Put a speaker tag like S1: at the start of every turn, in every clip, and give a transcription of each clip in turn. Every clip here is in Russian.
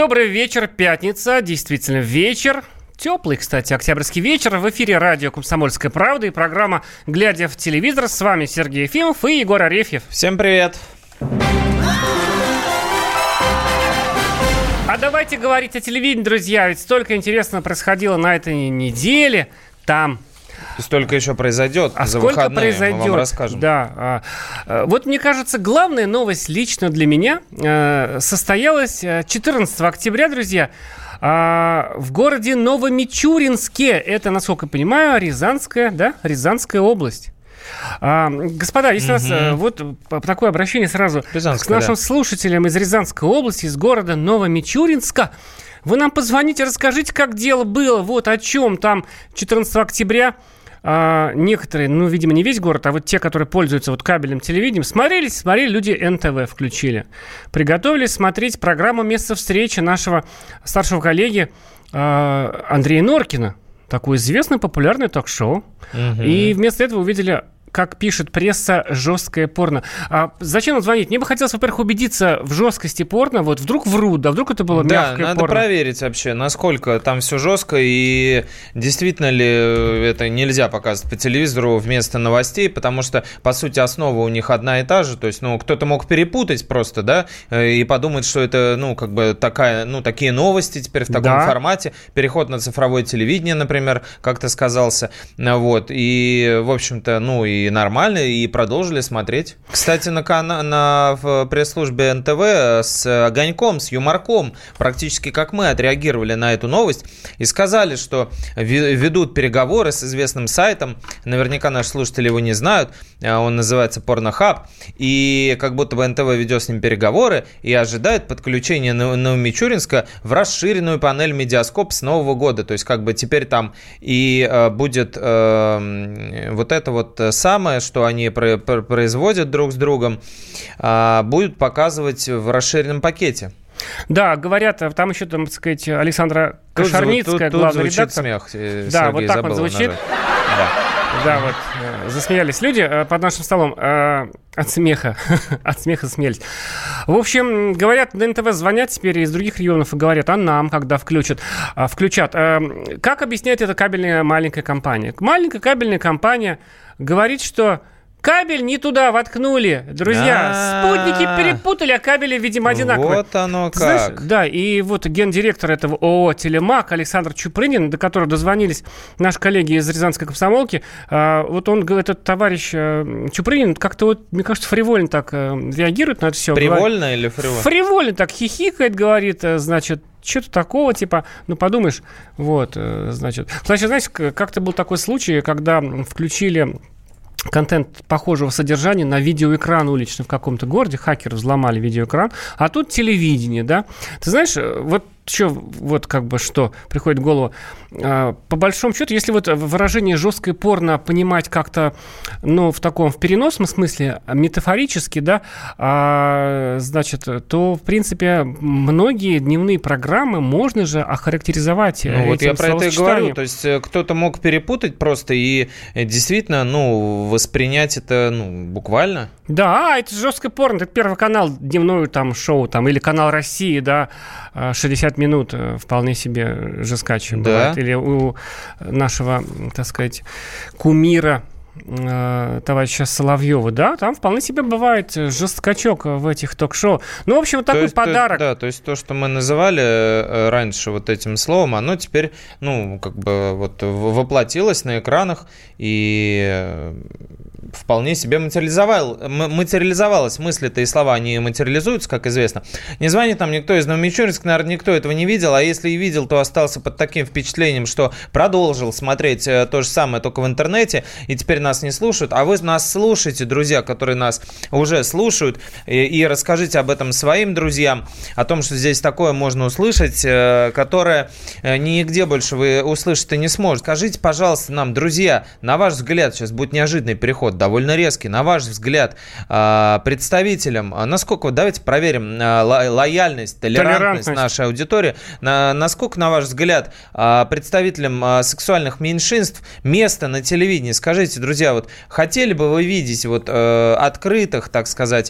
S1: Добрый вечер, пятница, действительно вечер. Теплый, кстати, октябрьский вечер. В эфире радио «Комсомольская правда» и программа «Глядя в телевизор». С вами Сергей Ефимов и Егор Арефьев.
S2: Всем привет.
S1: А давайте говорить о телевидении, друзья. Ведь столько интересного происходило на этой неделе там.
S2: И столько еще произойдет за выходные,
S1: произойдет?
S2: Мы вам расскажем.
S1: Да. Вот, мне кажется, главная новость лично для меня состоялась 14 октября, друзья, в городе Новомичуринске. Это, насколько я понимаю, Рязанская область. Господа, если у нас вот такое обращение сразу к нашим слушателям из Рязанской области, из города Новомичуринска. Вы нам позвоните, расскажите, как дело было, вот о чем там 14 октября. Некоторые, видимо, не весь город, а вот те, которые пользуются вот кабельным телевидением, смотрели, люди НТВ включили. Приготовились смотреть программу «Место встречи» нашего старшего коллеги Андрея Норкина. Такое известное, популярное ток-шоу. И вместо этого увидели, как пишет пресса, жесткое порно. Зачем нам звонить? Мне бы хотелось, во-первых, убедиться в жесткости порно. Вот вдруг врут, да вдруг это было мягкое порно. Да,
S2: надо проверить вообще, насколько там все жестко и действительно ли это нельзя показывать по телевизору вместо новостей, потому что, по сути, основа у них одна и та же. То есть, кто-то мог перепутать просто, да, и подумать, что это, такие новости теперь в таком формате. Переход на цифровое телевидение, например, как-то сказался. Вот. И, в общем-то, и нормально, и продолжили смотреть. Кстати, в пресс-службе НТВ с огоньком, с юморком, практически как мы, отреагировали на эту новость и сказали, что ведут переговоры с известным сайтом, наверняка наши слушатели его не знают, он называется Pornhub, и как будто бы НТВ ведет с ним переговоры и ожидает подключения Новомичуринска в расширенную панель Медиаскоп с Нового года. То есть, теперь там и будет вот это вот самое, что они производят друг с другом, будут показывать в расширенном пакете.
S1: Да, говорят, там еще, так сказать, Александра Кошарницкая, главный редактор.
S2: Смех,
S1: да, вот так он звучит. Да, вот, засмеялись люди под нашим столом от смеха. От смеха смеялись. В общем, говорят, на НТВ звонят теперь из других регионов и говорят, а нам, когда включат. Как объясняет это кабельная маленькая компания? Маленькая кабельная компания говорит, что кабель не туда воткнули, друзья. Спутники перепутали, а кабели, видимо, одинаковые.
S2: Вот оно как.
S1: Знаешь, да, и вот гендиректор этого ООО «Телемак» Александр Чупрынин, до которого дозвонились наши коллеги из Рязанской комсомолки, вот он, этот товарищ Чупрынин, как-то, мне кажется, фривольно так реагирует на это все.
S2: Привольно или фривольно?
S1: Фривольно так хихикает, говорит, значит, что-то такого, подумаешь, значит, знаешь, как-то был такой случай, когда включили контент похожего содержания на видеоэкран уличный в каком-то городе, хакеры взломали видеоэкран, а тут телевидение, да. Ты знаешь, что приходит в голову, по большому счету, если выражение «жесткое порно» понимать как-то, в переносном смысле, метафорически, да, то, в принципе, многие дневные программы можно же охарактеризовать этим
S2: я про это и говорю, то есть кто-то мог перепутать просто и действительно, воспринять это, буквально. Да,
S1: это жесткое порно, это Первый канал, дневное шоу, или канал России, да, 60 минут вполне себе жесткаче бывает. Или у нашего, так сказать, кумира товарища Соловьева, да, там вполне себе бывает жесткачок в этих ток-шоу. В общем, такой подарок.
S2: То есть то, что мы называли раньше этим словом, оно теперь, воплотилось на экранах и вполне себе материализовалась. Мысли-то и слова, они материализуются, как известно. Не звонит нам никто из Новомичуринска, наверное, никто этого не видел, а если и видел, то остался под таким впечатлением, что продолжил смотреть то же самое, только в интернете, и теперь нас не слушают. А вы нас слушаете, друзья, которые нас уже слушают, и расскажите об этом своим друзьям, о том, что здесь такое можно услышать, которое нигде больше вы услышать и не сможете. Скажите, пожалуйста, нам, друзья, на ваш взгляд, сейчас будет неожиданный переход, довольно резкий. На ваш взгляд, представителям, насколько, давайте проверим лояльность, толерантность нашей аудитории, насколько, на ваш взгляд, представителям сексуальных меньшинств место на телевидении? Скажите, друзья, вот хотели бы вы видеть вот открытых, так сказать,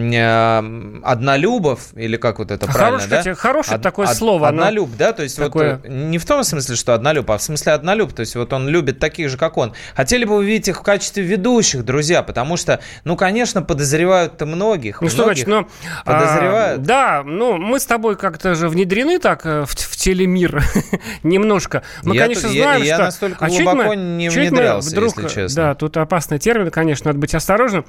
S2: однолюбов, или как вот это правильно, да?
S1: Хорошее такое слово.
S2: Однолюб, да, то есть такое... вот не в том смысле, что однолюб, а в смысле однолюб, то есть вот он любит таких же, как он. Хотели бы вы видеть их в качестве ведущих, друзья, потому что, ну, конечно, подозревают-то многих.
S1: Ну, что значит,
S2: подозревают.
S1: Да, ну, мы с тобой как-то же внедрены так в телемир немножко. Мы, конечно, знаем,
S2: я
S1: что...
S2: настолько глубоко не внедрялся,
S1: вдруг,
S2: если честно.
S1: Да, тут опасный термин, конечно, надо быть осторожным.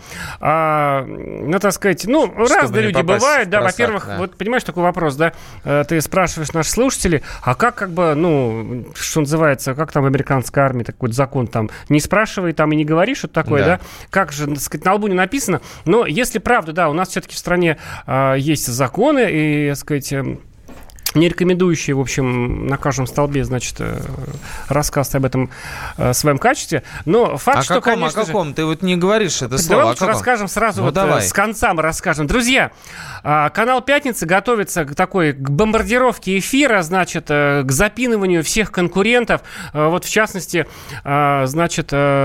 S1: Ну, так сказать, ну, разные люди бывают, да, во-первых, да. Вот понимаешь, такой вопрос, да, ты спрашиваешь наших слушателей, а как бы, ну, что называется, как там в американской армии такой закон там, не спрашивай там и не говори, что такое, да, как же, так сказать, на лбу не написано, но если правда, да, у нас все-таки в стране есть законы и, так сказать, не рекомендующие, в общем, на каждом столбе, значит, рассказ об этом своем качестве. Но факт, что, конечно
S2: же... О каком? Ты вот не говоришь это слово.
S1: Давай лучше расскажем сразу, с конца мы расскажем. Друзья, канал «Пятница» готовится к бомбардировке эфира, значит, к запиныванию всех конкурентов. Вот, в частности, значит,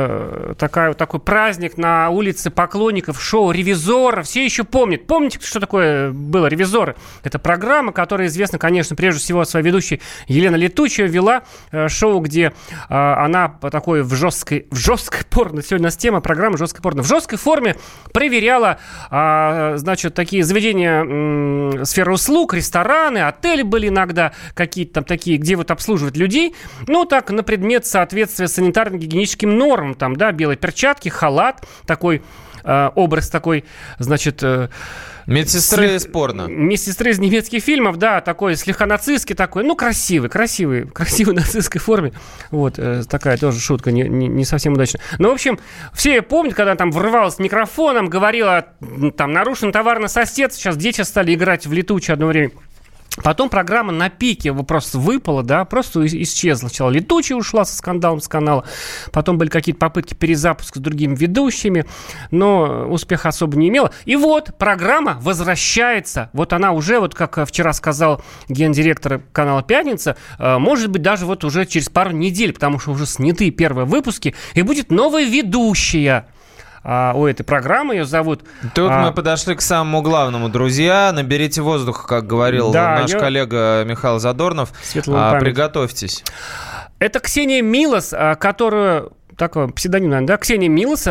S1: такой праздник на улице поклонников шоу «Ревизоры». Все еще помнят. Помните, что такое было «Ревизоры»? Это программа, которая известна, конечно, прежде всего своей ведущей Елена Летучая вела шоу, где она по такой в жесткой порно, сегодня у нас тема программы «Жесткой порно», в жесткой форме проверяла, значит, такие заведения сферы услуг, рестораны, отели были иногда какие-то там такие, где вот обслуживают людей, ну, так, на предмет соответствия санитарно-гигиеническим нормам, там, да, белые перчатки, халат, такой образ такой, значит...
S2: Медсестры из порно.
S1: Медсестры из немецких фильмов, да, такой слегка нацистский такой, ну, красивый нацистской форме. Вот, такая тоже шутка, не совсем удачная. Но, в общем, все помнят, когда там врывалась с микрофоном, говорила, там, нарушен товарный сосед, сейчас дети стали играть в летучее одно время. Потом программа на пике просто выпала, да, просто исчезла. Сначала «Летучая» ушла со скандалом с канала, потом были какие-то попытки перезапуска с другими ведущими, но успеха особо не имела. И вот программа возвращается. Вот она уже, вот как вчера сказал гендиректор канала «Пятница», может быть, даже вот уже через пару недель, потому что уже сняты первые выпуски, и будет новая ведущая. У этой программы, ее зовут...
S2: Тут мы подошли к самому главному, друзья. Наберите воздуха, как говорил наш коллега Михаил Задорнов. Приготовьтесь.
S1: Это Ксения Милос, которую... Такой псевдоним, наверное, да? Ксения Милос,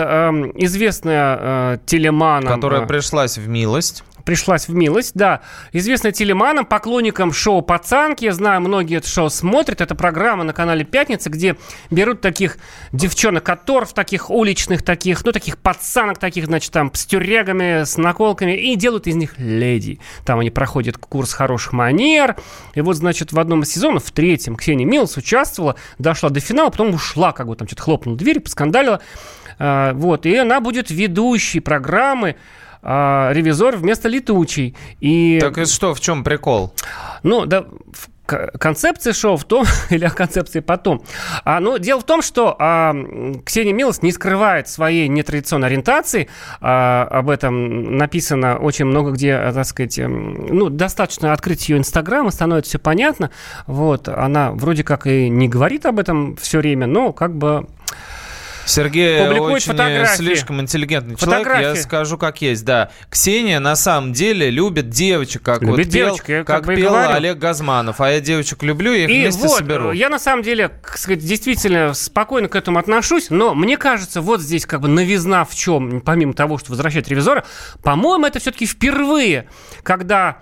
S1: известная телеман.
S2: Которая пришлась в милость.
S1: Да. Известная телеманам, поклонникам шоу «Пацанки». Я знаю, многие это шоу смотрят. Это программа на канале «Пятница», где берут таких девчонок-оторв, таких уличных, таких пацанок, таких, значит, там, с тюрягами, с наколками, и делают из них леди. Там они проходят курс хороших манер. И вот, значит, в одном из сезонов, в третьем, Ксения Милос участвовала, дошла до финала, потом ушла, как бы там что-то хлопнула дверь, поскандалила. Вот. И она будет ведущей программы «Ревизор» вместо «Летучей».
S2: Так и что, в чем прикол?
S1: Ну, да, концепция шоу в том, или о концепции потом. Но дело в том, что Ксения Милос не скрывает своей нетрадиционной ориентации. Об этом написано очень много где, так сказать, достаточно открыть ее Инстаграм, и становится все понятно. Вот, она вроде как и не говорит об этом все время, но как бы...
S2: Сергей очень слишком интеллигентный человек, я скажу как есть, да. Ксения на самом деле любит девочек, как пел Олег Газманов, а я девочек люблю, я их вместе соберу.
S1: Я на самом деле, так сказать, действительно спокойно к этому отношусь, но мне кажется, вот здесь как бы новизна в чем, помимо того, что возвращает «Ревизора», по-моему, это все-таки впервые, когда...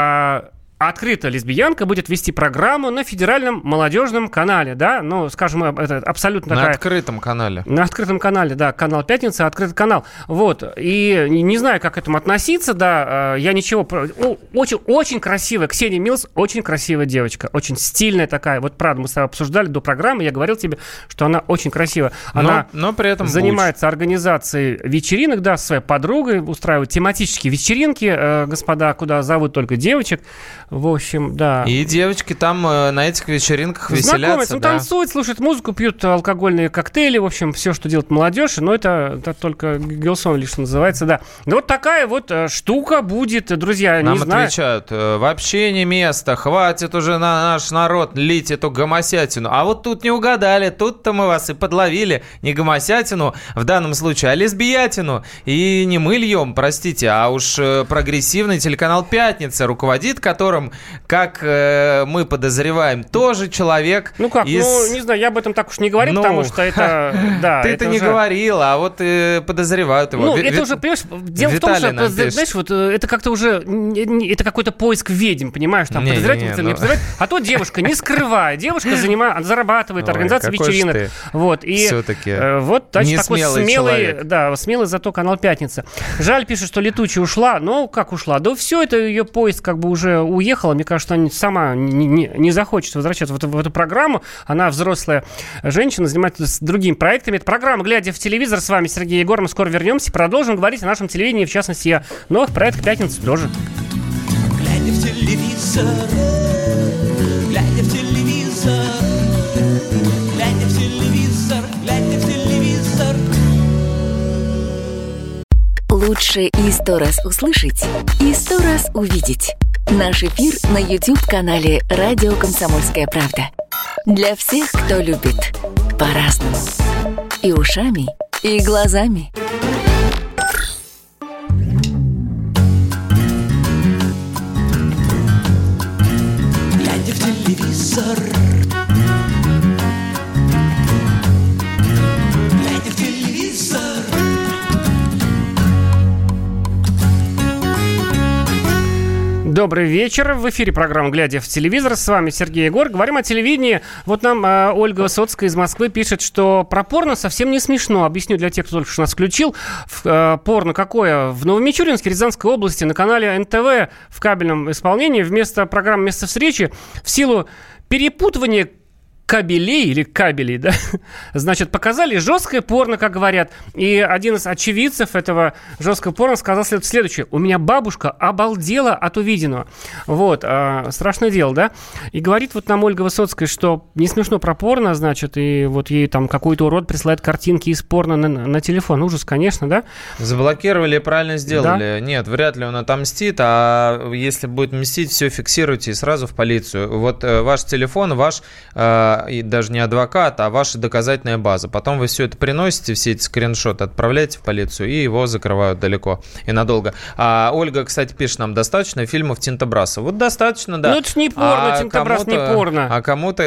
S1: открыто лесбиянка будет вести программу на федеральном молодежном канале, да, ну, скажем, это абсолютно такая...
S2: На открытом канале.
S1: На открытом канале, да, канал «Пятница», открытый канал, вот, и не знаю, как к этому относиться, да, я ничего... Очень красивая, Ксения Милос, очень красивая девочка, очень стильная такая, вот, правда, мы с тобой обсуждали до программы, я говорил тебе, что она очень красивая, она
S2: но при этом
S1: занимается организацией вечеринок, да, со своей подругой, устраивает тематические вечеринки, господа, куда зовут только девочек. В общем, да.
S2: И девочки там на этих вечеринках веселятся.
S1: Ну, танцуют, слушают музыку, пьют алкогольные коктейли, в общем, все, что делает молодежь, но это только Гилсон лишь называется, да. Ну, вот такая вот штука будет, друзья,
S2: нам
S1: не знаю.
S2: Нам отвечают, вообще не место, хватит уже на наш народ лить эту гомосятину. А вот тут не угадали, тут-то мы вас и подловили, не гомосятину в данном случае, а лесбиятину. И не мы льем, простите, а уж прогрессивный телеканал «Пятница», руководит которым, как мы подозреваем, тоже человек.
S1: Ну как, не знаю, я об этом так уж не говорю, потому что это... Да,
S2: ты-то не говорил, а вот подозревают его.
S1: Ну, это уже, понимаешь, дело в том, что, знаешь, вот это как-то уже, это какой-то поиск ведьм, понимаешь, там подозревать, не подозревать, а то девушка, не скрывая, девушка зарабатывает, организация вечеринок. Вот, и вот такой смелый зато канал «Пятница». Жаль, пишет, что летучая ушла, но как ушла? Да все это ее поезд как бы уже уехала. Мне кажется, она сама не захочет возвращаться в эту программу. Она взрослая женщина, занимается другими проектами. Это программа «Глядя в телевизор». С вами Сергей Егор. Мы скоро вернемся. Продолжим говорить о нашем телевидении, в частности, о новых проектах «Пятницы» тоже.
S3: Глядя в телевизор, глядя в телевизор, глядя в телевизор, глядя в телевизор.
S4: Лучше и 100 раз услышать, и 100 раз увидеть. Наш эфир на YouTube-канале «Радио Комсомольская правда». Для всех, кто любит по-разному. И ушами, и глазами.
S3: Глядя в телевизор, глядя в телевизор.
S1: Добрый вечер. В эфире программа «Глядя в телевизор». С вами Сергей Егор. Говорим о телевидении. Вот нам Ольга Высоцкая из Москвы пишет, что про порно совсем не смешно. Объясню для тех, кто только что нас включил. Порно какое? В Новомичуринске, Рязанской области, на канале НТВ в кабельном исполнении вместо программы «Место встречи» в силу перепутывания кабелей, да, значит, показали жесткое порно, как говорят. И один из очевидцев этого жесткого порно сказал следующее. У меня бабушка обалдела от увиденного. Вот, страшное дело, да? И говорит вот нам Ольга Высоцкая, что не смешно про порно, значит, и вот ей там какой-то урод присылает картинки из порно на телефон. Ужас, конечно, да?
S2: Заблокировали, правильно сделали. Да? Нет, вряд ли он отомстит, а если будет мстить, все фиксируйте и сразу в полицию. Вот ваш телефон, и даже не адвокат, а ваша доказательная база. Потом вы все это приносите, все эти скриншоты отправляете в полицию, и его закрывают далеко и надолго. А Ольга, кстати, пишет нам, достаточно фильмов Тинто Брасса. Вот достаточно, да.
S1: Ну, это ж не порно, Тинто Брасс не порно.
S2: А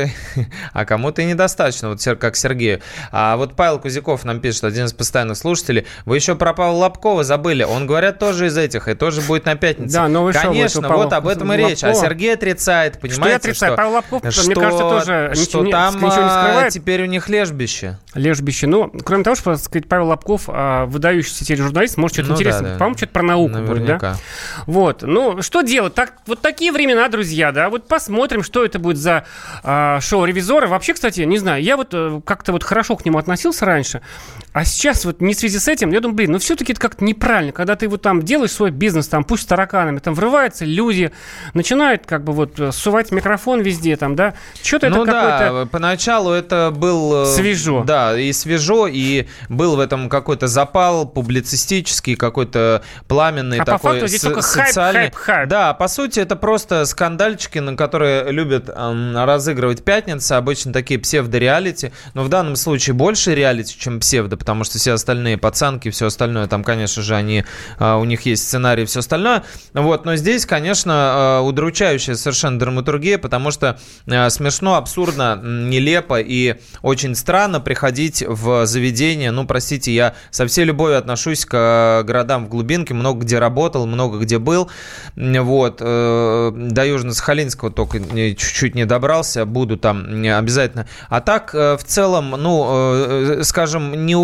S2: кому-то и недостаточно, вот как Сергею. А вот Павел Кузяков нам пишет, один из постоянных слушателей, вы еще про Павла Лобкова забыли. Он, говорят, тоже из этих, и тоже будет на «Пятнице».
S1: Да, новый шоу.
S2: Конечно, вот об этом и речь. А Сергей отрицает, понимаете?
S1: Что я отрицаю? Павел Лобков, мне кажется, тоже
S2: там ничего не скрывает. Теперь у них лежбище.
S1: Лежбище. Ну, кроме того, что, так сказать, Павел Лобков, выдающийся тележурналист, может, что-то интересное. Да. По-моему, что-то про науку будет, да? Вот. Ну, что делать? Вот такие времена, друзья, да. Вот посмотрим, что это будет за шоу «Ревизоры». Вообще, кстати, не знаю, я вот как-то вот хорошо к нему относился раньше, а сейчас вот не в связи с этим, я думаю, ну, все-таки это как-то неправильно, когда ты вот там делаешь свой бизнес, там, пусть с тараканами, там, врываются люди, начинают как бы вот сувать микрофон везде, там, да. Что-то это какой-то...
S2: Поначалу это был...
S1: Свежо.
S2: Да, и свежо, и был в этом какой-то запал публицистический, какой-то пламенный такой.
S1: А по факту здесь только
S2: социальный...
S1: хайп.
S2: Да, по сути, это просто скандальчики, на которые любят разыгрывать «Пятница», обычно такие псевдо-реалити, но в данном случае больше реалити, чем псевдо, потому что все остальные пацанки, все остальное, там, конечно же, у них есть сценарий и все остальное. Вот, но здесь, конечно, удручающая совершенно драматургия, потому что смешно, абсурдно, нелепо и очень странно приходить в заведение. Ну, простите, я со всей любовью отношусь к городам в глубинке, много где работал, много где был. Вот. До Южно-Сахалинского только чуть-чуть не добрался, буду там обязательно. А так, в целом, ну, скажем, не у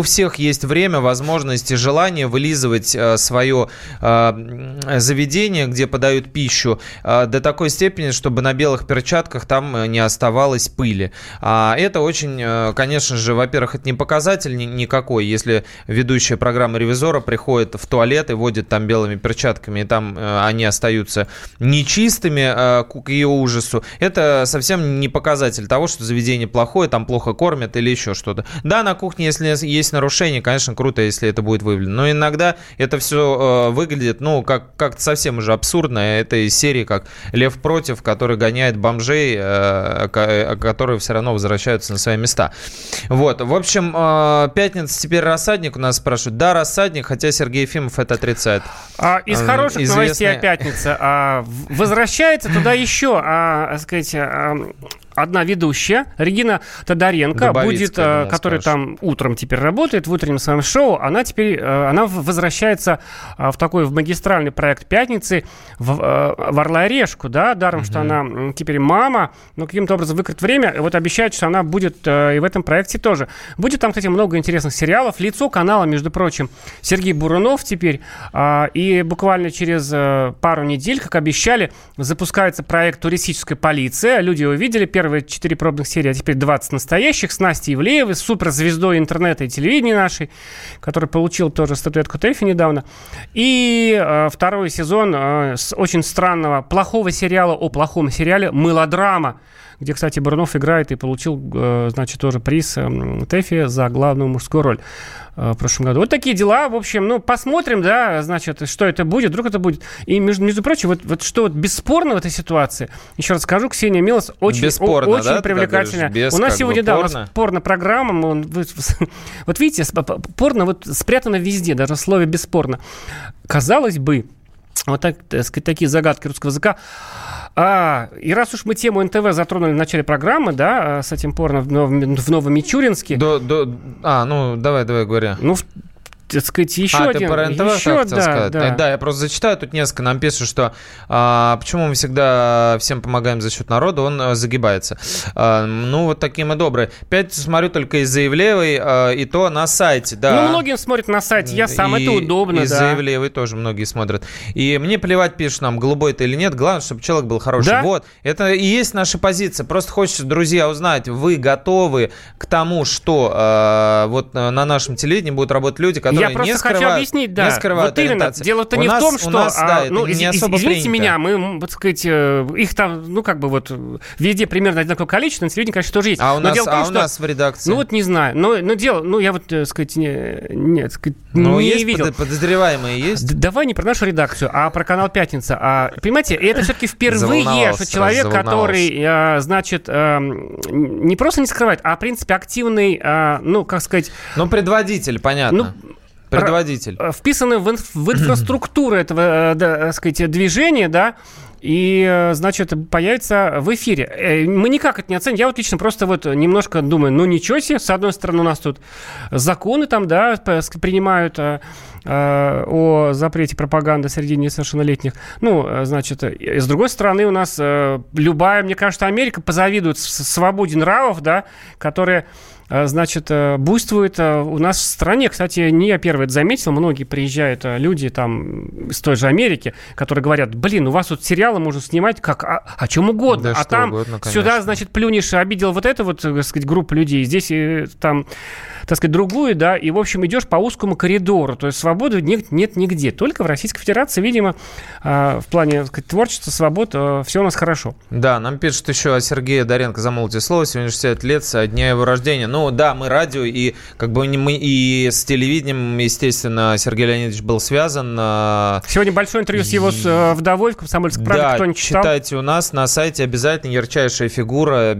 S2: всех есть время, возможность и желание вылизывать свое заведение, где подают пищу, до такой степени, чтобы на белых перчатках там не оставалось пыли. Это очень, конечно же, во-первых, это не показатель никакой, если ведущая программа «Ревизора» приходит в туалет и водит там белыми перчатками, и там они остаются нечистыми к ее ужасу. Это совсем не показатель того, что заведение плохое, там плохо кормят или еще что-то. Да, на кухне, если есть нарушение, конечно, круто, если это будет выявлено. Но иногда это все выглядит, ну, как-то совсем уже абсурдно. Это из серии как «Лев против», который гоняет бомжей, которые все равно возвращаются на свои места. Вот. В общем, пятница теперь рассадник у нас спрашивают. Да, рассадник, хотя Сергей Ефимов это отрицает.
S1: Из хороших новостей о пятнице. Возвращается туда еще, так сказать, одна ведущая, Регина Тодоренко, будет, которая там утром теперь работает, в утреннем своем шоу, она возвращается в магистральный проект «Пятницы» в «Орла и Решку», да, даром, что она теперь мама, но каким-то образом выкроет время, и вот обещает, что она будет и в этом проекте тоже. Будет там, кстати, много интересных сериалов. Лицо канала, между прочим, Сергей Бурунов теперь, и буквально через пару недель, как обещали, запускается проект «Туристическая полиция». Люди его видели, первые 4 пробных серии, а теперь 20 настоящих, с Настей Ивлеевой, суперзвездой интернета и телевидения нашей, которая получила тоже статуэтку ТЭФИ недавно. И второй сезон с очень странного, плохого сериала о плохом сериале «Мылодрама», где, кстати, Бурунов играет и получил, значит, тоже приз ТЭФИ за главную мужскую роль в прошлом году. Вот такие дела. В общем, посмотрим, да, значит, что это будет, вдруг это будет. И, между прочим, вот что вот бесспорно в этой ситуации, еще раз скажу, Ксения Милос очень привлекательная. У нас сегодня, у нас порно-программа. Вот видите, порно вот спрятано везде, даже в слове «бесспорно». Казалось бы, вот так сказать, такие загадки русского языка. И раз уж мы тему НТВ затронули в начале программы, да, с этим порно в Новомичуринске.
S2: Давай, говори.
S1: Так сказать, еще один.
S2: Ты про НТВ хотел сказать? Да, я просто зачитаю. Тут несколько нам пишут, что почему мы всегда всем помогаем за счет народа, он загибается. Вот такие мы добрые. Пятницу смотрю только из-за Ивлеевой, и то на сайте, да.
S1: Многие смотрят на сайте, я сам, это удобно,
S2: из-за Ивлеевой тоже многие смотрят. И мне плевать, пишут нам, голубой это или нет, главное, чтобы человек был хороший. Да? Вот, это и есть наша позиция. Просто хочется, друзья, узнать, вы готовы к тому, что вот на нашем телевидении будут работать люди, которые
S1: я просто хочу объяснить, да. Вот именно. Дело-то не в том, что... Извините меня, мы, так сказать, их там, везде примерно одинаковое количество, на телевидении, конечно, тоже есть.
S2: А у нас в редакции?
S1: Не знаю. Но дело, я вот, так сказать, не видел.
S2: Есть подозреваемые, есть?
S1: Давай не про нашу редакцию, а про канал «Пятница». Понимаете, это все-таки впервые, что человек, который, значит, не просто не скрывает, а, в принципе, активный, как сказать...
S2: предводитель, понятно. Предводитель.
S1: Вписаны в инфраструктуру этого, так сказать, движения, да, и, значит, появится в эфире. Мы никак это не оценим. Я вот лично просто вот немножко думаю, ничего себе, с одной стороны у нас тут законы там, да, принимают о запрете пропаганды среди несовершеннолетних. Значит, с другой стороны у нас любая, мне кажется, Америка позавидует свободе нравов, да, которая, значит, буйствует у нас в стране. Кстати, не я первый это заметил. Многие приезжают люди там из той же Америки, которые говорят, у вас тут сериалы можно снимать как о чем угодно.
S2: Да,
S1: а там
S2: угодно,
S1: сюда, значит, плюнешь, обидел вот эту вот, так сказать, группу людей. Здесь там, так сказать, другую, да, и, в общем, идешь по узкому коридору. То есть свободы нет нигде. Только в Российской Федерации, видимо, в плане, так сказать, творчества, свобод, все у нас хорошо.
S2: Да, нам пишут еще о Сергее Доренко, замолвите слово, сегодня 60 лет со дня его рождения. Да, мы радио, и мы и с телевидением, естественно, Сергей Леонидович был связан.
S1: Сегодня большое интервью с его вдовой в «Комсомольской правде»,
S2: да,
S1: кто не читал.
S2: читайте у нас на сайте обязательно. Ярчайшая фигура,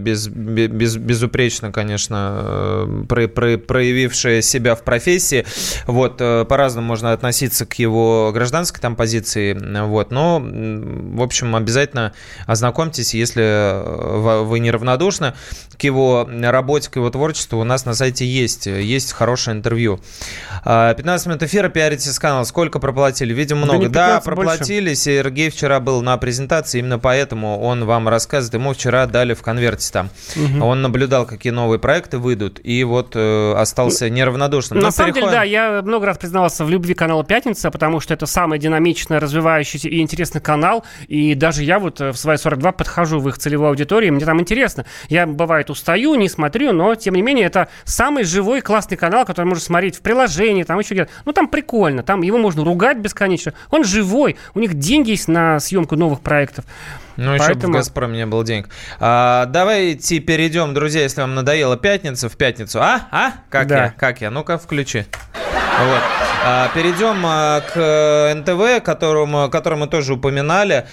S2: безупречно, конечно, проявившая себя в профессии. Вот, по-разному по-разному можно относиться к его гражданской там позиции, вот, но, в общем, обязательно ознакомьтесь, если вы неравнодушны к его работе, к его творчеству, у нас на сайте есть хорошее интервью. 15 минут эфира, пиаритесь канал. Сколько проплатили? Видимо, много. Да, проплатили. Больше. Сергей вчера был на презентации, именно поэтому он вам рассказывает. Ему вчера дали в конверте там. Угу. Он наблюдал, какие новые проекты выйдут, и вот остался неравнодушным.
S1: На самом деле, да, я много раз признавался в любви канала «Пятница», потому что это самый динамичный, развивающийся и интересный канал, и даже я вот в свои 42 подхожу в их целевую аудиторию, мне там интересно. Я, бывает, устаю, не смотрю, но, тем не менее, это самый живой, классный канал, который можно смотреть в приложении, там еще где-то. Ну, там прикольно, там его можно ругать бесконечно. Он живой, у них деньги есть на съемку новых проектов.
S2: Ну, еще бы в «Газпроме» не было денег. Давайте перейдем, друзья, если вам надоела пятница, в пятницу. Как я? Ну-ка, включи. Вот. Перейдем к НТВ, который мы тоже упоминали.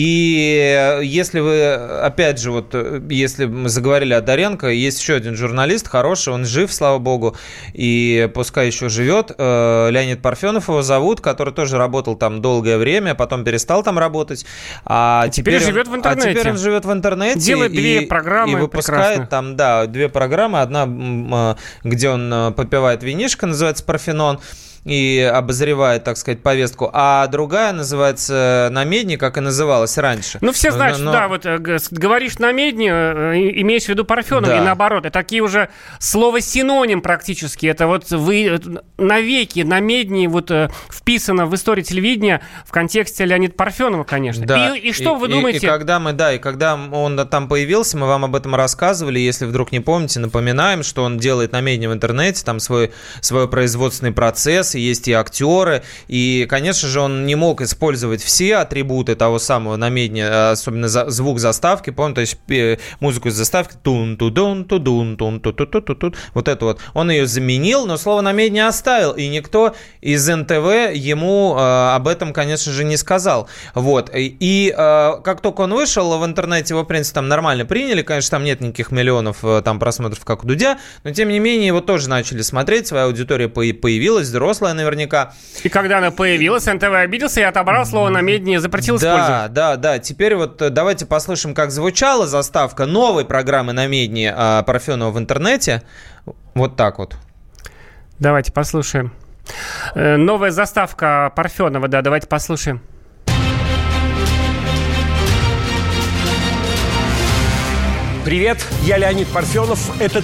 S2: И если вы, опять же, вот если мы заговорили о Доренко, есть еще один журналист хороший, он жив, слава богу, и пускай еще живет. Леонид Парфенов его зовут, который тоже работал там долгое время, потом перестал там работать.
S1: Теперь живет в интернете.
S2: Теперь он живет в интернете.
S1: Делает две программы.
S2: И выпускает там, да, две программы. Одна, где он попивает винишко, называется «Парфенон», и обозревает, так сказать, повестку. А другая называется «Намедни», как и называлась раньше.
S1: Ну, все знают, что да, вот говоришь «Намедни», имеешь в виду Парфенова, да. И наоборот. Это такие уже слово-синоним практически. Это вот вы навеки «Намедни» вот вписано в историю телевидения в контексте Леонида Парфенова, конечно.
S2: Да.
S1: И что вы думаете?
S2: И когда он там появился, мы вам об этом рассказывали. Если вдруг не помните, напоминаем, что он делает «Намедни» в интернете, там свой производственный процесс, есть и актеры, и, конечно же, он не мог использовать все атрибуты того самого «Намедни», особенно звук заставки, помните, то есть музыку из заставки, вот это вот, он ее заменил, но слово «Намедни» оставил, и никто из НТВ ему об этом, конечно же, не сказал. Вот, и как только он вышел в интернете, его, в принципе, там нормально приняли, конечно, там нет никаких миллионов там просмотров, как у Дудя, но, тем не менее, его тоже начали смотреть, своя аудитория появилась, взрослая наверняка.
S1: И когда она появилась, НТВ обиделся и отобрал слово «Намедни», запретил использовать.
S2: Да. Теперь вот давайте послушаем, как звучала заставка новой программы «Намедни» Парфенова в интернете. Вот так вот.
S1: Давайте послушаем. Новая заставка Парфенова, да, давайте послушаем.
S5: Привет, я Леонид Парфенов. Это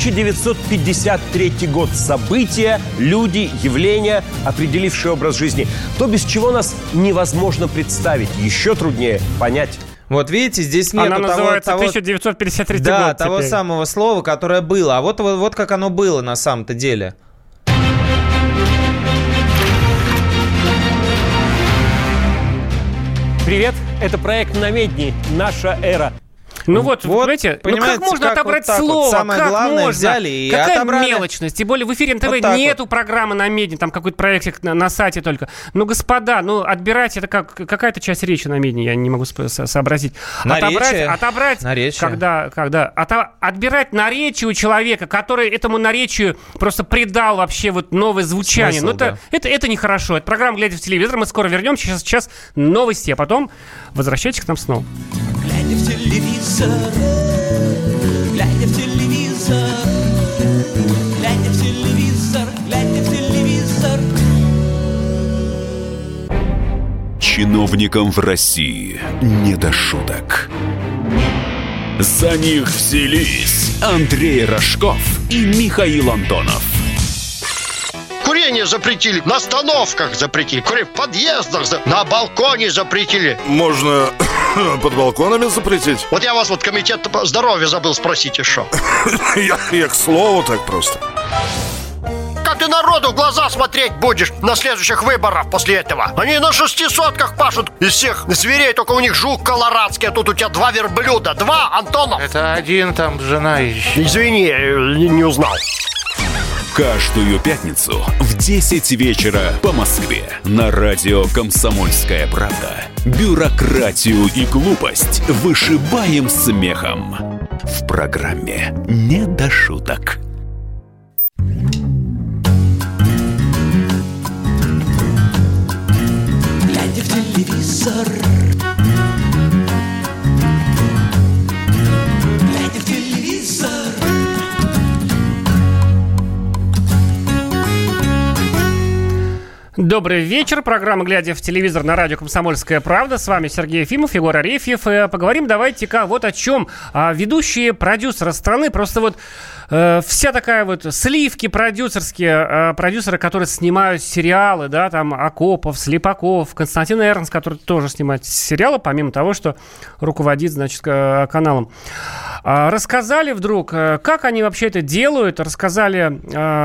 S5: 1953 год. События, люди, явления, определившие образ жизни. То, без чего нас невозможно представить. Еще труднее понять.
S2: Вот видите, здесь нет
S1: того... Она называется 1953 год.
S2: Да, того самого слова, которое было. А вот как оно было на самом-то деле.
S5: Привет, это проект «Намедни. Наша эра».
S1: Ну вот, понимаете, как можно отобрать слово?
S2: Вот самое
S1: как
S2: главное
S1: можно?
S2: Взяли и
S1: какая
S2: отобрали.
S1: Мелочность? Тем более в эфире НТВ вот нету программы «Намедни», там какой-то проектик на сайте только. Ну, господа, отбирать это какая-то часть речи «Намедни», я не могу сообразить. Отобрать наречие. Отбирать наречие у человека, который этому наречию просто придал вообще вот новое звучание. Смысл, это нехорошо. Это программа «Глядя в телевизор». Мы скоро вернемся. Сейчас новости, а потом возвращайтесь к нам снова.
S3: Глядя в телевизор, глядя в телевизор, глядя в телевизор, глядя в телевизор.
S6: Чиновникам в России не до шуток. За них взялись Андрей Рожков и Михаил Антонов.
S7: Курение запретили, на остановках запретили, курение в подъездах, на балконе запретили.
S8: Можно под балконами запретить?
S7: Вот я вас комитет здоровья забыл спросить еще.
S8: Я к слову так просто.
S7: Как ты народу в глаза смотреть будешь на следующих выборах после этого? Они на 600-ках пашут из всех зверей, только у них жук колорадский, а тут у тебя 2 верблюда. 2, Антонов?
S9: Это один, там жена еще.
S7: Извини, не узнал.
S6: Каждую пятницу в 10 вечера по Москве на радио «Комсомольская правда». Бюрократию и глупость вышибаем смехом. В программе «Не до шуток».
S3: телевизор. Глядя в телевизор.
S1: Добрый вечер. Программа «Глядя в телевизор» на радио «Комсомольская правда». С вами Сергей Ефимов, Егор Арефьев. Поговорим давайте-ка вот о чем. Ведущие продюсеры страны, просто вот вся такая вот сливки продюсерские, продюсеры, которые снимают сериалы, да, там Акопов, Слепаков, Константин Эрнст, который тоже снимает сериалы, помимо того, что руководит, значит, каналом. Рассказали вдруг, как они вообще это делают, рассказали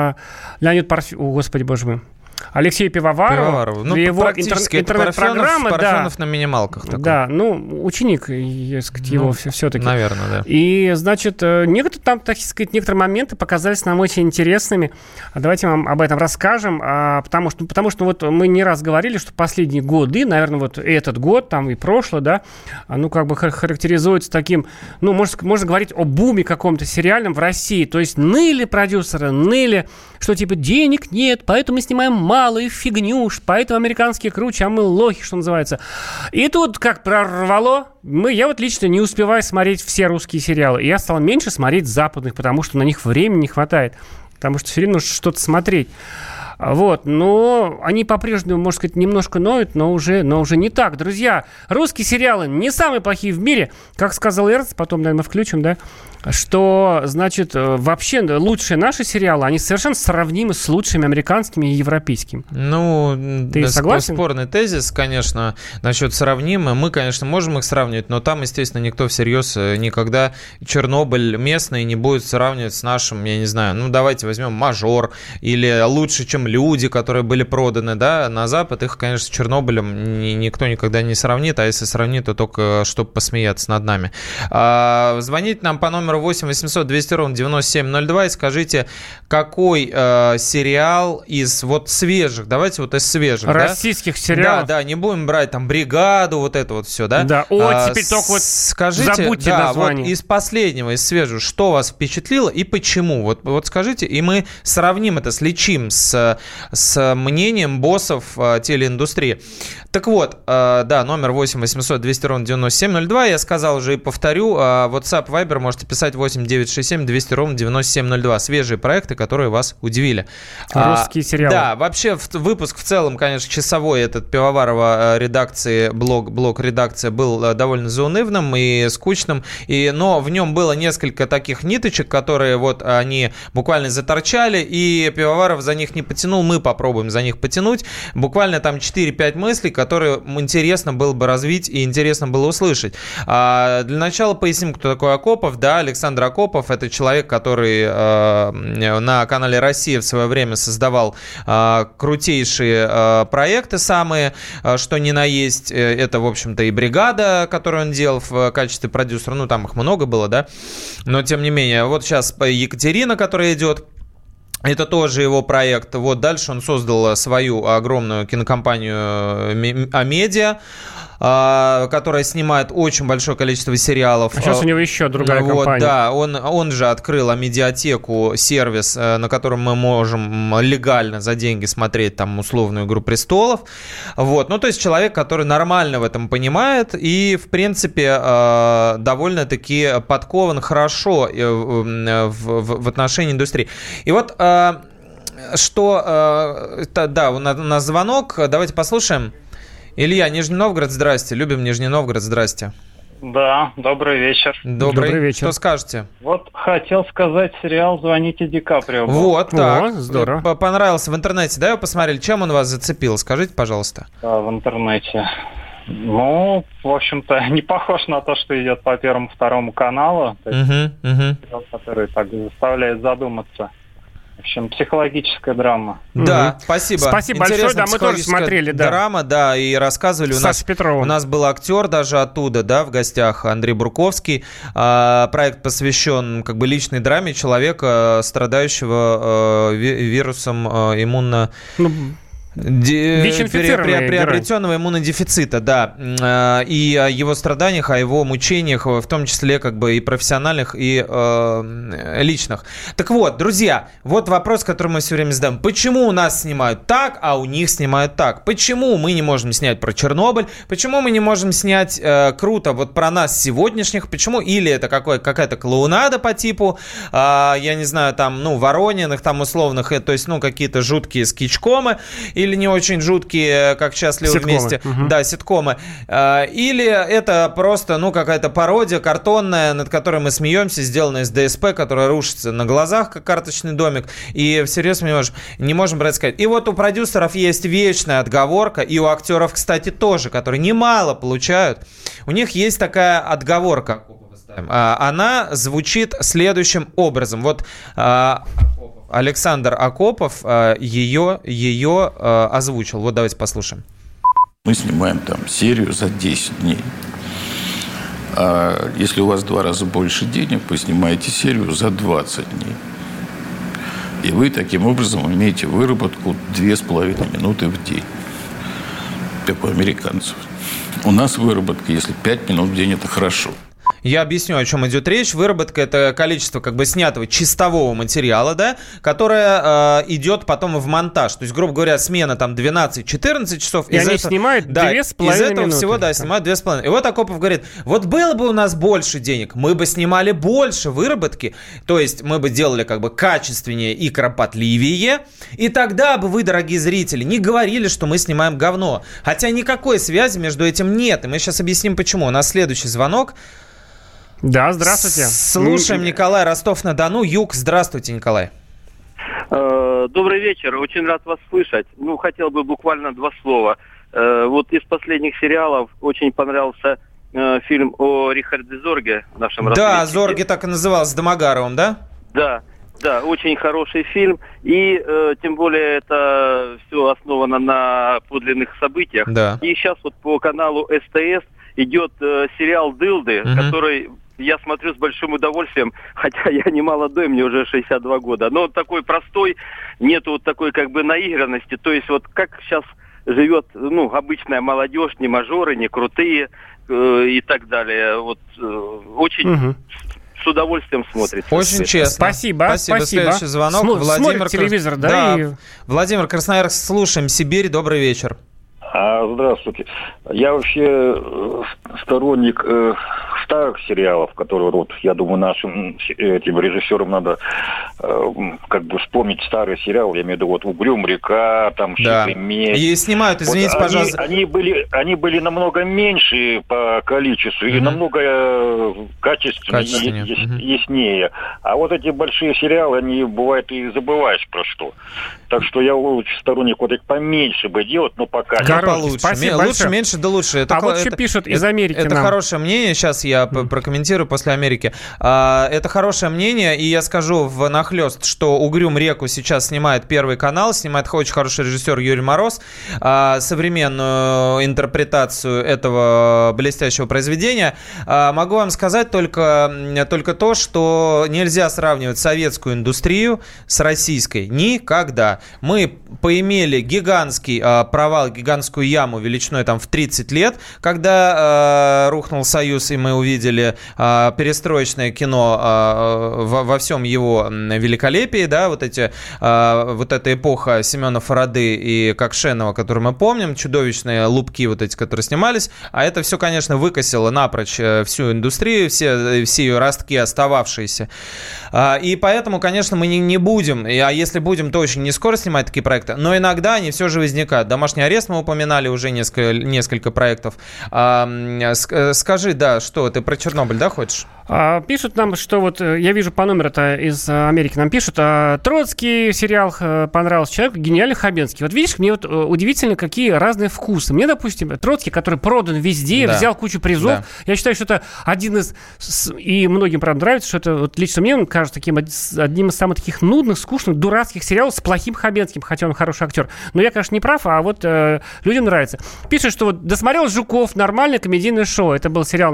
S1: Леонид Парфенов, о, господи, боже мой, Алексею Пивоварову.
S2: Ну,
S1: его
S2: практически
S1: интернет-программа.
S2: Парфенов на минималках такой.
S1: Да, ну, ученик, его все-таки.
S2: Наверное, да.
S1: И, значит, некоторые там, так сказать, некоторые моменты показались нам очень интересными. Давайте вам об этом расскажем, потому что вот мы не раз говорили, что последние годы, наверное, вот этот год, там и прошлый, да, ну, как бы характеризуется таким, ну, можно говорить о буме каком-то сериальном в России. То есть ныли продюсеры, что типа денег нет, поэтому мы снимаем мало и фигню, поэтому американские круче, а мы лохи, что называется. И тут как прорвало, я вот лично не успеваю смотреть все русские сериалы. И я стал меньше смотреть западных, потому что на них времени не хватает. Потому что все время нужно что-то смотреть. Вот, но они по-прежнему, можно сказать, немножко ноют, но уже не так. Друзья, русские сериалы не самые плохие в мире. Как сказал Эрнст, потом, наверное, включим, да, что, значит, вообще лучшие наши сериалы, они совершенно сравнимы с лучшими американскими и европейскими.
S2: Ну,
S1: ты согласен?
S2: Спорный тезис, конечно, насчет сравнимы. Мы, конечно, можем их сравнивать, но там, естественно, никто всерьез никогда Чернобыль местный не будет сравнивать с нашим, я не знаю, ну, давайте возьмем «Мажор» или «Лучше, чем люди», которые были проданы, да, на Запад. Их, конечно, с Чернобылем никто никогда не сравнит, а если сравнит, то только чтобы посмеяться над нами. Звоните нам по номеру 8 800 200 ровно 9702 и скажите, какой сериал из вот свежих, давайте вот из свежих,
S1: российских сериалов.
S2: Да, не будем брать там «Бригаду», вот это вот все, да?
S1: Да, теперь только вот скажите, забудьте название.
S2: Вот из последнего, из свежего, что вас впечатлило и почему? Вот скажите, и мы сравним это, сличим с мнением боссов телеиндустрии. Так вот, да, номер 8 800 200 ровно 9702, я сказал уже и повторю, WhatsApp, Viber можете писать 8 967 200 ровно 9702. Свежие проекты, которые вас удивили.
S1: Русские сериалы.
S2: Да, вообще выпуск в целом, конечно, часовой этот Пивоварова редакции, блок редакция был довольно заунывным и скучным, но в нем было несколько таких ниточек, которые вот они буквально заторчали, и Пивоваров за них не потянул, мы попробуем за них потянуть. Буквально там 4-5 мыслей, которые интересно было бы развить и интересно было услышать. Для начала поясним, кто такой Акопов. Да, Александр Акопов – это человек, который на канале «Россия» в свое время создавал крутейшие проекты самые, что ни на есть. Это, в общем-то, и «Бригада», которую он делал в качестве продюсера. Ну, там их много было, да. Но, тем не менее, вот сейчас «Екатерина», которая идет, это тоже его проект. Вот дальше он создал свою огромную кинокомпанию «Амедиа», которая снимает очень большое количество сериалов.
S1: А сейчас у него еще другая компания.
S2: Да, он же открыл Амедиатеку, сервис, на котором мы можем легально за деньги смотреть там условную «Игру престолов». Вот. Ну, то есть человек, который нормально в этом понимает и, в принципе, довольно-таки подкован хорошо в отношении индустрии. И вот да, у нас звонок, давайте послушаем. Илья, Нижний Новгород, здрасте. Любим Нижний Новгород, здрасте.
S10: Да, добрый вечер.
S2: Добрый вечер. Что скажете?
S10: Вот хотел сказать сериал «Звоните Ди Каприо».
S2: Вот так.
S1: О, здорово.
S2: Понравился в интернете, да, вы посмотрели? Чем он вас зацепил? Скажите, пожалуйста.
S10: Да, в интернете. Ну, в общем-то, не похож на то, что идет по Первому-Второму каналу. То есть сериал, который так заставляет задуматься. В общем, психологическая драма.
S2: Да, спасибо.
S1: Спасибо большое, да, мы тоже смотрели, да.
S2: Драма, да, и рассказывали.
S1: Саша Петрова.
S2: У нас был актер даже оттуда, да, в гостях, Андрей Бурковский. Проект посвящен как бы личной драме человека, страдающего вирусом приобретенного иммунодефицита, да, и о его страданиях, о его мучениях, в том числе как бы и профессиональных, и личных. Так вот, друзья, вот вопрос, который мы все время задаем. Почему у нас снимают так, а у них снимают так? Почему мы не можем снять про Чернобыль? Почему мы не можем снять круто вот про нас сегодняшних? Почему? Или это какая-то клоунада по типу, я не знаю, там, Ворониных, там, условных, то есть, какие-то жуткие скетчкомы, или не очень жуткие, как «Счастливы вместе». Да, ситкомы. Или это просто, какая-то пародия картонная, над которой мы смеемся, сделанная из ДСП, которая рушится на глазах, как карточный домик, и всерьез мы не можем брать сказать. И вот у продюсеров есть вечная отговорка, и у актеров, кстати, тоже, которые немало получают, у них есть такая отговорка. Она звучит следующим образом. Вот Александр Акопов ее озвучил. Вот давайте послушаем.
S11: Мы снимаем там серию за 10 дней. А если у вас в 2 раза больше денег, вы снимаете серию за 20 дней. И вы таким образом имеете выработку 2,5 минуты в день. Как у американцев. У нас выработка, если 5 минут в день, это хорошо.
S2: Я объясню, о чем идет речь. Выработка – это количество как бы снятого чистового материала, да, которое идет потом в монтаж. То есть, грубо говоря, смена там 12-14 часов.
S1: И они снимают 2,5 минуты.
S2: Из этого всего, снимают 2,5. И вот Акопов говорит, вот было бы у нас больше денег, мы бы снимали больше выработки, то есть мы бы делали как бы качественнее и кропотливее, и тогда бы вы, дорогие зрители, не говорили, что мы снимаем говно. Хотя никакой связи между этим нет. И мы сейчас объясним, почему. У нас следующий звонок.
S1: Да, здравствуйте.
S2: Слушаем Николай, Ростов-на-Дону, Юг. Здравствуйте, Николай.
S12: Добрый вечер, очень рад вас слышать. Хотел бы буквально 2 слова. Вот из последних сериалов очень понравился фильм о Рихарде Зорге, нашем разведчике.
S2: Да, Зорге так и назывался, с Домогаровым, да?
S12: Да, очень хороший фильм. И тем более это все основано на подлинных событиях. Да. И сейчас вот по каналу СТС идет сериал «Дылды», который я смотрю с большим удовольствием, хотя я не молодой, мне уже 62 года. Но он такой простой, нету вот такой как бы наигранности. То есть вот как сейчас живет обычная молодежь, не мажоры, не крутые и так далее. Вот очень... С удовольствием смотрит.
S2: Очень честно.
S1: Спасибо.
S2: Следующий звонок.
S1: Владимир телевизор, да?
S2: Владимир, Красноярск, слушаем. Сибирь, добрый вечер.
S13: Здравствуйте. Я вообще сторонник старых сериалов, которые, вот, я думаю, нашим этим режиссерам надо как бы вспомнить старые сериалы. Я имею в виду вот «Угрюм река», там «Щит и месть».
S2: И снимают, извините, вот пожалуйста.
S13: Они были намного меньше по количеству и намного качественнее и яснее. А вот эти большие сериалы, они бывает и забываешь про что. Так что я лучше сторонник вот их поменьше бы делать, но пока не
S2: получше. Спасибо лучше, большое. Меньше, да лучше. Это,
S1: вот что пишут из Америки
S2: Это хорошее мнение, сейчас я прокомментирую после Америки. Это хорошее мнение, и я скажу внахлёст, что «Угрюм реку» сейчас снимает Первый канал, снимает очень хороший режиссер Юрий Мороз, современную интерпретацию этого блестящего произведения. Могу вам сказать только то, что нельзя сравнивать советскую индустрию с российской. Никогда. Мы поимели гигантский провал, гигантскую яму величиной там в 30 лет, когда рухнул Союз, и мы увидели перестроечное кино во всем его великолепии, да, вот эта эпоха Семена Фарады и Кокшенова, которую мы помним, чудовищные лупки вот эти, которые снимались, а это все, конечно, выкосило напрочь всю индустрию, все ее ростки остававшиеся. И поэтому, конечно, мы не будем, а если будем, то очень не скоро снимать такие проекты, но иногда они все же возникают. «Домашний арест» мы упоминали уже несколько проектов. Скажи, да, что ты про Чернобыль, да, хочешь?
S1: Пишут нам, что вот я вижу по номеру-то из Америки нам пишут, Троцкий сериал понравился человеку, гениальный Хабенский. Вот видишь, мне вот удивительно, какие разные вкусы. Мне, допустим, Троцкий, который продан везде, взял кучу призов. Да. Я считаю, что это один из, и многим, правда, нравится, что это вот лично мне кажется одним из самых таких нудных, скучных, дурацких сериалов с плохим Хабенским, хотя он хороший актер. Но я, конечно, не прав, а вот людям нравится. Пишут, что вот досмотрел Жуков, нормальное комедийное шоу. Это был сериал на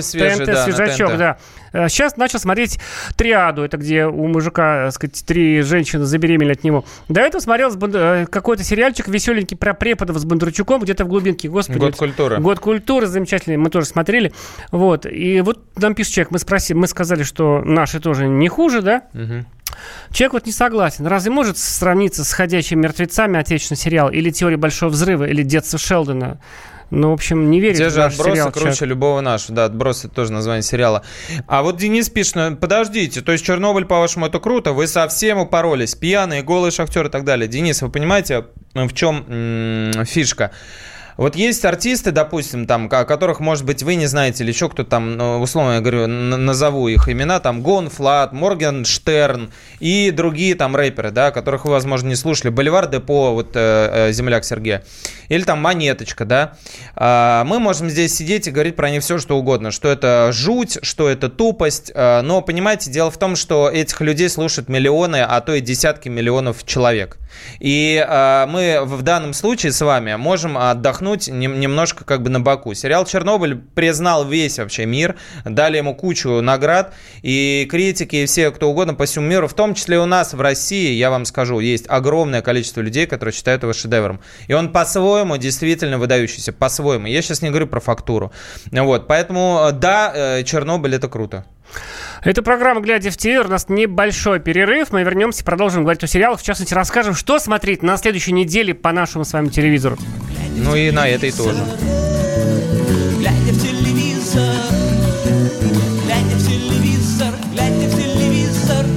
S2: свежий,
S1: ТНТ свежачок, да. Сейчас начал смотреть «Триаду». Это где у мужика, так сказать, 3 женщины забеременели от него. До этого смотрел какой-то сериальчик веселенький про преподов с Бондарчуком где-то в глубинке. Господи,
S2: «Год культуры».
S1: «Год культуры» замечательный. Мы тоже смотрели. Вот. И вот нам пишет человек. Мы сказали, что наши тоже не хуже, да?
S2: Угу.
S1: Человек вот не согласен. Разве может сравниться с «Ходячими мертвецами» отечественный сериал? Или «Теория большого взрыва», или «Детство Шелдона»? Ну, в общем, не верит
S2: в
S1: наш
S2: «Отбросы»
S1: сериал.
S2: круче
S1: человек.
S2: любого нашего. Да, «Отбросы» — это тоже название сериала. А вот Денис пишет, подождите, то есть Чернобыль, по-вашему, это круто? Вы совсем упоролись. Пьяные, голые шахтеры и так далее. Денис, вы понимаете, в чем фишка? Вот есть артисты, допустим, там, о которых, может быть, вы не знаете, или еще кто-то там, условно я говорю, назову их имена, там, Гон Флат, Моргенштерн и другие там рэперы, да, которых вы, возможно, не слушали, Боливар Депо, вот земляк Сергея, или там Монеточка, да. Мы можем здесь сидеть и говорить про них все, что угодно, что это жуть, что это тупость, но, понимаете, дело в том, что этих людей слушают миллионы, а то и десятки миллионов человек. И мы в данном случае с вами можем отдохнуть немножко как бы на боку. Сериал «Чернобыль» признал весь вообще мир, дали ему кучу наград, и критики, и все, кто угодно по всему миру, в том числе у нас в России, я вам скажу, есть огромное количество людей, которые считают его шедевром. И он по-своему действительно выдающийся, по-своему. Я сейчас не говорю про фактуру. Вот, поэтому, да, «Чернобыль» — это круто.
S1: Это программа «Глядя в телевизор». У нас небольшой перерыв. Мы вернемся и продолжим говорить о сериалах. В частности, расскажем, что смотреть на следующей неделе по нашему с вами телевизору.
S2: Ну и на этой тоже.
S3: Глядя в телевизор, глядя в телевизор, глядя в телевизор.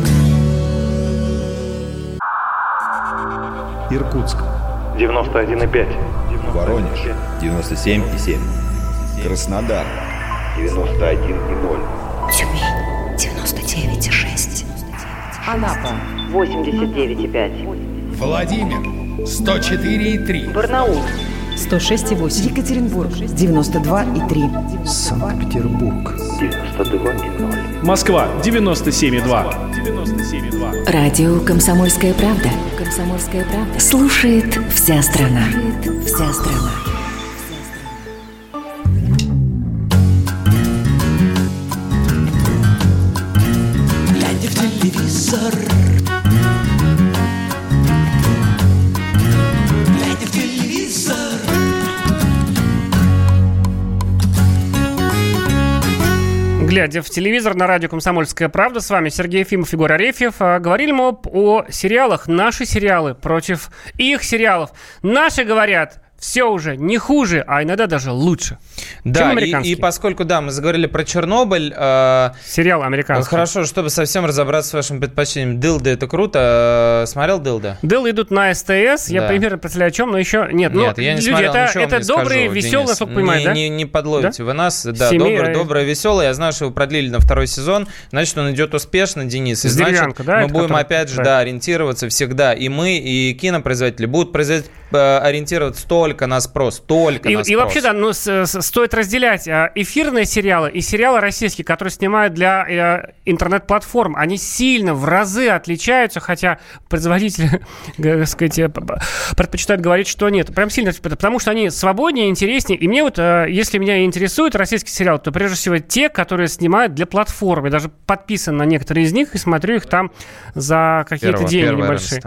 S14: Иркутск
S15: 91,5.
S14: Воронеж 97,7. Краснодар
S15: 91,0.
S16: Тюмень 99,6.
S17: Анапа 89,5.
S14: Владимир 104,3.
S17: Барнаул 106,8. Екатеринбург 92,3.
S14: Санкт-Петербург
S15: 92,0.
S18: Москва 97,2.
S4: Радио «Комсомольская правда». «Комсомольская правда». Слушает вся страна. Вся страна.
S3: Глядя в телевизор, глядя в телевизор.
S1: Глядя в телевизор на радио «Комсомольская правда». С вами Сергей Ефимов, Егор Арефьев. Говорили мы о сериалах. Наши сериалы против их сериалов. Наши говорят... Все уже не хуже, а иногда даже лучше,
S2: да,
S1: чем американские.
S2: И поскольку, да, мы заговорили про Чернобыль...
S1: Сериал американский.
S2: Хорошо, чтобы совсем разобраться с вашим предпочтением. «Дылды» — это круто. Смотрел «Дылды»?
S1: «Дылды» идут на СТС. Да. Я примерно представляю, о чем, но еще... Нет,
S2: я не смотрел,
S1: это добрые, веселые, насколько понимаете, да?
S2: Не подловите вы нас. Да, добрый, веселый. Я знаю, что его продлили на 2-й сезон. Значит, он идет успешно, Денис. И значит,
S1: да,
S2: мы будем опять же ориентироваться всегда. И мы, и кинопроизводители будут ориентироваться только на спрос. И
S1: вообще, да, стоит разделять эфирные сериалы и сериалы российские, которые снимают для интернет-платформ. Они сильно, в разы отличаются, хотя производители, так сказать, предпочитают говорить, что нет. Прям сильно, потому что они свободнее, интереснее. И мне вот, если меня интересует российский сериал, то прежде всего те, которые снимают для платформ. Я даже подписан на некоторые из них и смотрю их там за какие-то деньги небольшие.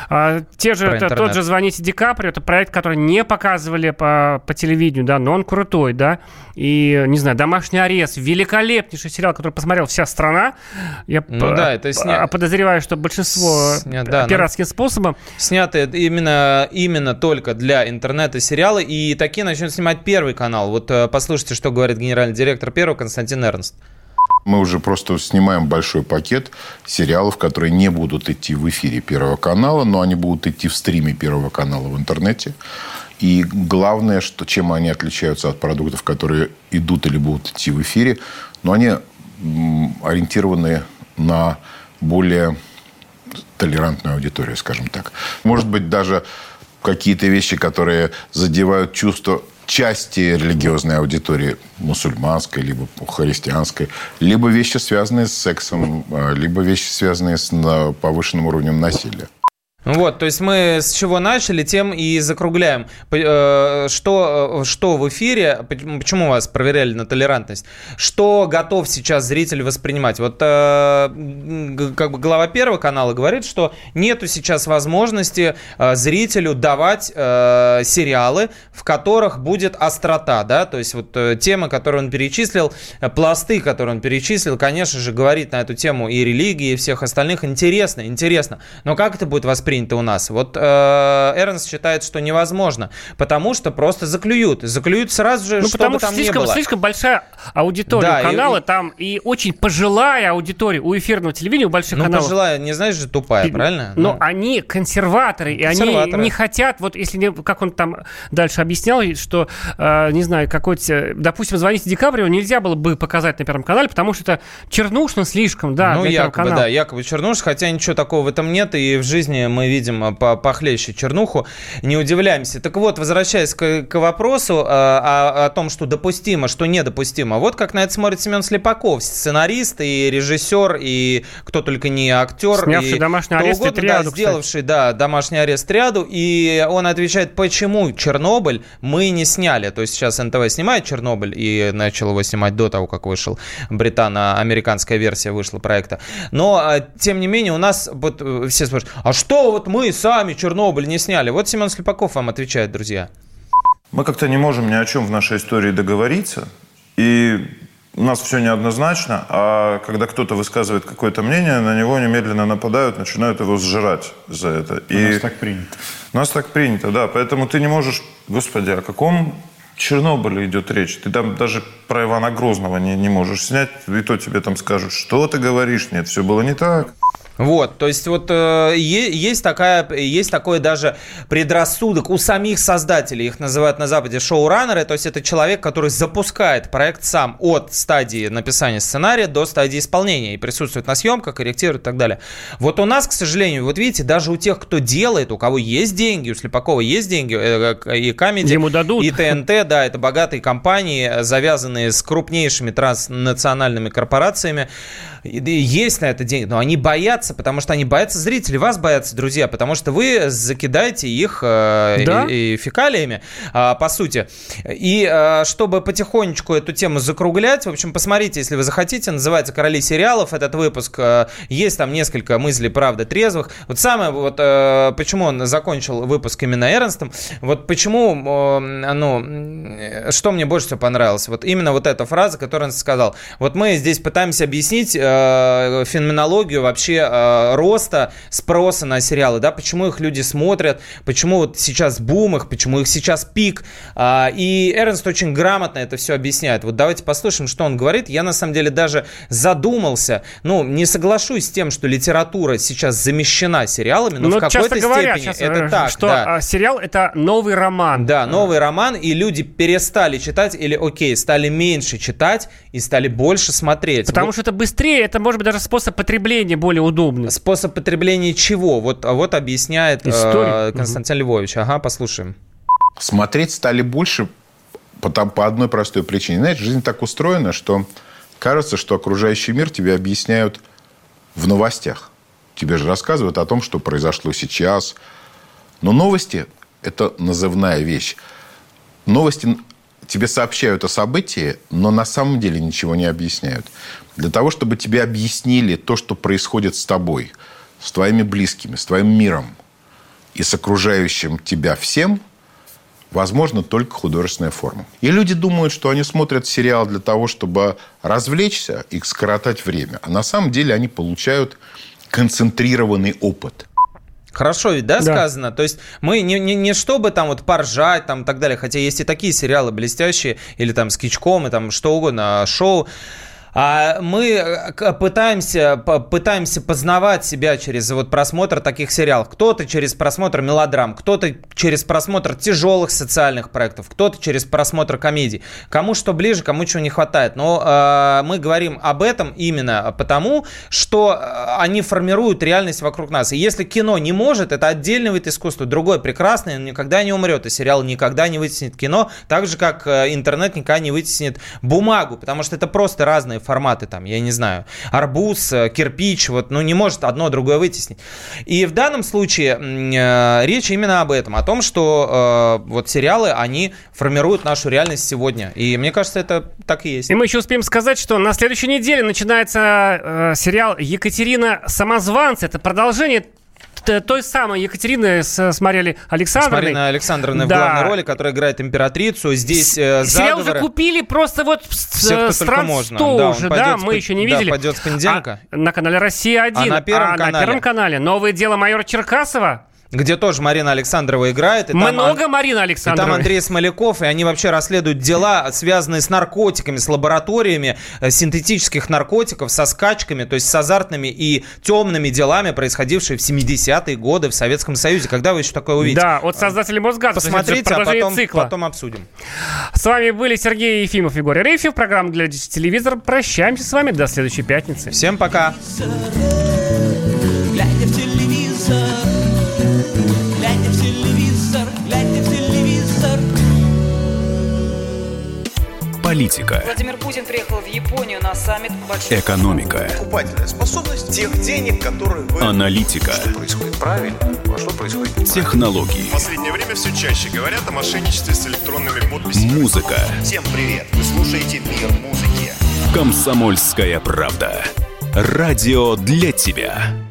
S1: Тот же «Звоните Ди Каприо», это проект, который не показывали по телевидению, да, но он крутой, да, и, не знаю, «Домашний арест», великолепнейший сериал, который посмотрела вся страна. Я подозреваю, что большинство пиратским способом.
S2: Сняты именно только для интернета сериалы, и такие начнут снимать Первый канал. Вот послушайте, что говорит генеральный директор Первого Константин Эрнст.
S19: Мы уже просто снимаем большой пакет сериалов, которые не будут идти в эфире Первого канала, но они будут идти в стриме Первого канала в интернете. И главное, чем они отличаются от продуктов, которые идут или будут идти в эфире, но они ориентированы на более толерантную аудиторию, скажем так. Может быть, даже какие-то вещи, которые задевают чувства части религиозной аудитории, мусульманской, либо христианской, либо вещи, связанные с сексом, либо вещи, связанные с повышенным уровнем насилия.
S2: Вот, то есть мы с чего начали, тем и закругляем. Что в эфире, почему вас проверяли на толерантность, что готов сейчас зритель воспринимать? Вот как бы глава Первого канала говорит, что нету сейчас возможности зрителю давать сериалы, в которых будет острота, да, то есть вот темы, которые он перечислил, пласты, которые он перечислил, конечно же, говорит на эту тему и религии, и всех остальных, интересно, но как это будет воспринято у нас? Вот Эрнст считает, что невозможно, потому что просто заклюют сразу же, что бы там ни было.
S1: Слишком большая аудитория канала, там и очень пожилая аудитория у эфирного телевидения, у больших каналов.
S2: Пожилая, не знаешь же, тупая, правильно?
S1: Но они консерваторы, и они не хотят, вот если, как он там дальше объяснял, что, не знаю, какой-то, допустим, «Звоните Ди Каприо» нельзя было бы показать на Первом канале, потому что это чернушно слишком, да, для Первого канала.
S2: Якобы чернушно, хотя ничего такого в этом нет, и в жизни мы видим похлеще чернуху, не удивляемся. Так вот, возвращаясь к вопросу о том, что допустимо, что недопустимо. Вот как на это смотрит Семен Слепаков, сценарист и режиссер, и кто только не актер.
S1: Снявший «Домашний арест» и «Триаду»,
S2: сделавший, «Домашний арест», «Триаду», и он отвечает, почему «Чернобыль» мы не сняли. То есть сейчас НТВ снимает «Чернобыль» и начал его снимать до того, как вышел британо-американская версия вышла проекта. Но, тем не менее, у нас вот все спрашивают, а что вот мы сами «Чернобыль» не сняли? Вот Семен Слепаков вам отвечает, друзья.
S18: Мы как-то не можем ни о чем в нашей истории договориться, и у нас все неоднозначно, а когда кто-то высказывает какое-то мнение, на него немедленно нападают, начинают его сжирать за это.
S20: У нас так принято.
S18: У нас так принято, да. Поэтому ты не можешь... Господи, о каком Чернобыле идет речь? Ты там даже про Ивана Грозного не можешь снять, и то тебе там скажут, что ты говоришь, нет, все было не так.
S2: Вот, то есть вот есть такой даже предрассудок у самих создателей, их называют на Западе шоураннеры, то есть это человек, который запускает проект сам от стадии написания сценария до стадии исполнения и присутствует на съемках, корректирует и так далее. Вот у нас, к сожалению, вот видите, даже у тех, кто делает, у кого есть деньги, у Слепакова есть деньги, и Камеди,
S1: ему дадут.
S2: И ТНТ, да, это богатые компании, завязанные с крупнейшими транснациональными корпорациями, есть на это деньги, но они боятся, потому что они боятся зрителей, вас боятся, друзья, потому что вы закидаете их и фекалиями, по сути. И чтобы потихонечку эту тему закруглять, в общем, посмотрите, если вы захотите, называется «Короли сериалов», этот выпуск, есть там несколько мыслей, правда, трезвых. Вот самое, вот почему он закончил выпуск именно Эрнстом, вот почему, что мне больше всего понравилось, вот именно вот эта фраза, которую он сказал. Вот мы здесь пытаемся объяснить феноменологию вообще роста спроса на сериалы, да, почему их люди смотрят, почему вот сейчас бум их, почему их сейчас пик. И Эрнст очень грамотно это все объясняет. Вот давайте послушаем, что он говорит. Я на самом деле даже задумался, не соглашусь с тем, что литература сейчас замещена сериалами, но в какой-то степени это так.
S1: Что сериал — это новый роман.
S2: Да, новый роман, и люди перестали читать или, стали меньше читать и стали больше смотреть.
S1: Потому что это быстрее, это может быть даже способ потребления более удобный.
S2: Способ потребления чего? Вот объясняет Константин Львович. Ага, послушаем.
S19: Смотреть стали больше по одной простой причине. Знаете, жизнь так устроена, что кажется, что окружающий мир тебе объясняют в новостях. Тебе же рассказывают о том, что произошло сейчас. Но новости – это назывная вещь. Новости тебе сообщают о событии, но на самом деле ничего не объясняют. Для того, чтобы тебе объяснили то, что происходит с тобой, с твоими близкими, с твоим миром и с окружающим тебя всем, возможно только художественная форма. И люди думают, что они смотрят сериал для того, чтобы развлечься и скоротать время. А на самом деле они получают концентрированный опыт.
S2: Хорошо ведь, да, сказано? То есть мы не чтобы там вот поржать там и так далее, хотя есть и такие сериалы блестящие, или там с Кичком, и там что угодно, шоу. А мы пытаемся познавать себя через вот просмотр таких сериалов. Кто-то через просмотр мелодрам, кто-то через просмотр тяжелых социальных проектов, кто-то через просмотр комедий. Кому что ближе, кому чего не хватает. Но мы говорим об этом именно потому, что они формируют реальность вокруг нас. И если кино не может, это отдельный вид искусства, другой прекрасный, он никогда не умрет. И сериал никогда не вытеснит кино, так же, как интернет никогда не вытеснит бумагу, потому что это просто разные форматы, там, я не знаю, арбуз, кирпич, вот, ну, не может одно другое вытеснить. И в данном случае речь именно об этом, о том, что вот сериалы, они формируют нашу реальность сегодня. И мне кажется, это так и есть.
S1: И мы еще успеем сказать, что на следующей неделе начинается сериал «Екатерина Самозванцы». Это продолжение той самой Екатерины с Марией Александровной.
S2: С Мариной Александровной в главной роли, которая играет императрицу. Здесь
S1: сериал уже купили просто вот
S2: все, кто можно.
S1: Да, уже, да, мы еще не видели.
S2: Пойдет с понедельника.
S1: На канале «Россия-1».
S2: А на Первом
S1: канале «Новое дело майора Черкасова».
S2: Где тоже Марина Александрова играет.
S1: Много Марины Александровой.
S2: И там Андрей Смоляков, и они вообще расследуют дела, связанные с наркотиками, с лабораториями синтетических наркотиков, со скачками, то есть с азартными и темными делами, происходившие в 70-е годы в Советском Союзе. Когда вы еще такое увидите?
S1: Да, от создателей Мосгаза.
S2: Посмотрите, а потом обсудим.
S1: С вами были Сергей Ефимов и Егор Арефьев. Программа «Глядя в телевизор». Прощаемся с вами до следующей пятницы.
S2: Всем пока.
S3: Глядя в телевизор. Глядя в телевизор, глядя в телевизор.
S6: Политика.
S17: Владимир Путин приехал в Японию на саммит большой.
S6: Экономика.
S20: Покупательная способность тех денег, которые вы...
S6: Аналитика.
S20: Что происходит правильно, а что происходит неправильно.
S6: Технологии.
S20: В последнее время все чаще говорят о мошенничестве с электронными подписями.
S6: Музыка.
S20: Всем привет, вы слушаете «Мир музыки».
S6: Комсомольская правда. Радио для тебя.